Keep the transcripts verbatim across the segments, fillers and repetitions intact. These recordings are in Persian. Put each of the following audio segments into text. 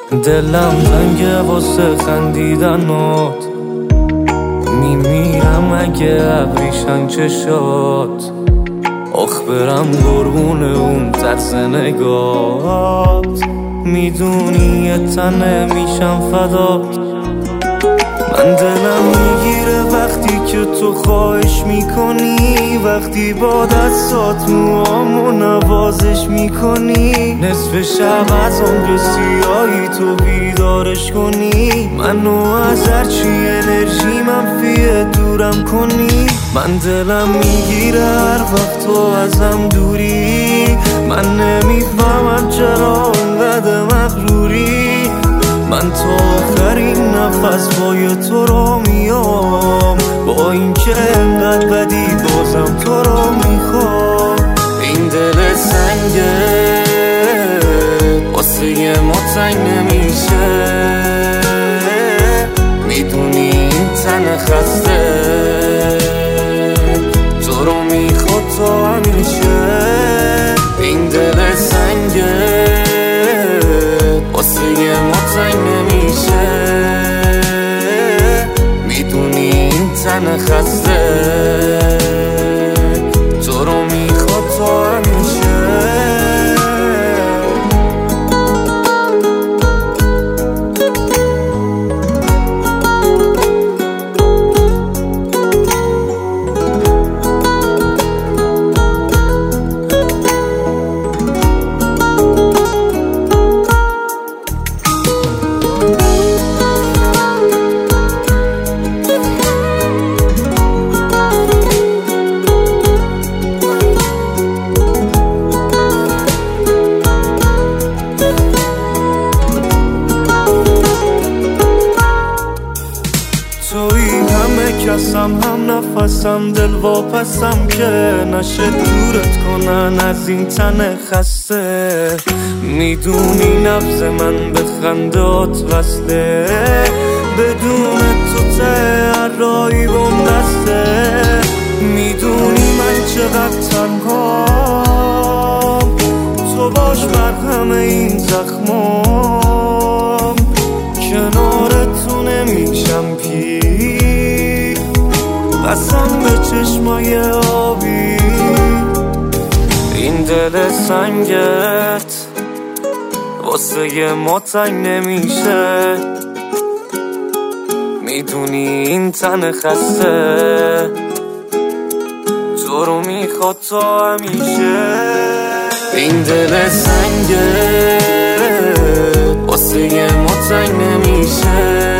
دلم تنگه واسه خندیدنات، میمیرم اگه ابریشن چشات. آخ برم قربون اون طرز نگات، میدونی یه تنه میشم فدات. من دلم میگیره وقتی که تو خواهش میکنی، وقتی با دستات موامو نوازش میکنی. نصف شب از عمر سیاهی تو بیدارش کنی، منو از هرچی انرژی منفیه دورم کنی. من دلم میگیره هر وقت تو ازم دوری، من نمیفهمم چرا انقدر مغروری. من تا آخرین نفس پای تو رو میام، با این که انقدر بدی بازم تو رو میخوام. این دل سنگه واسه ما تنگ نمیشه، میدونی این تن خسته تو رو میخواد تا همیشه. این دل سنگه واسه ما تنگ نمیشه، میدونی این تن خسته تو رو میخواد تا همیشه. توی همه کسم هم نفسم دل واپسم که نشه دورت کنن از این تن خسته. میدونی نبض من به خندات وصله، بدون تو ته هر راهی بم دسته. میدونی من چقدر تنهام، تو باش بر همه این زخمام. کنار تو نمیشم پیر، قسم به چشمای آبی. این دل سنگت واسه ما تنگ نمیشه، میدونی این تن خسته تو رو میخواد تا همیشه. این دل سنگت واسه ما تنگ نمیشه،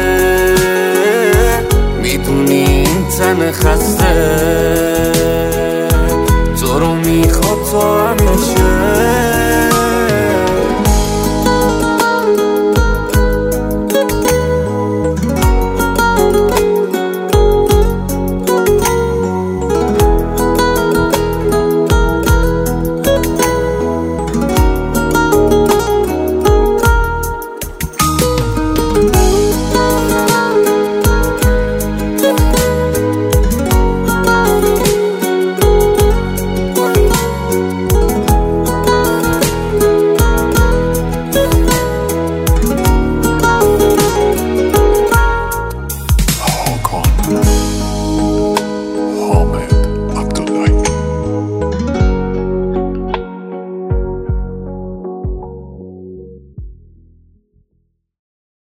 میدونی این تن خسته تو رو میخواد تا همیشه.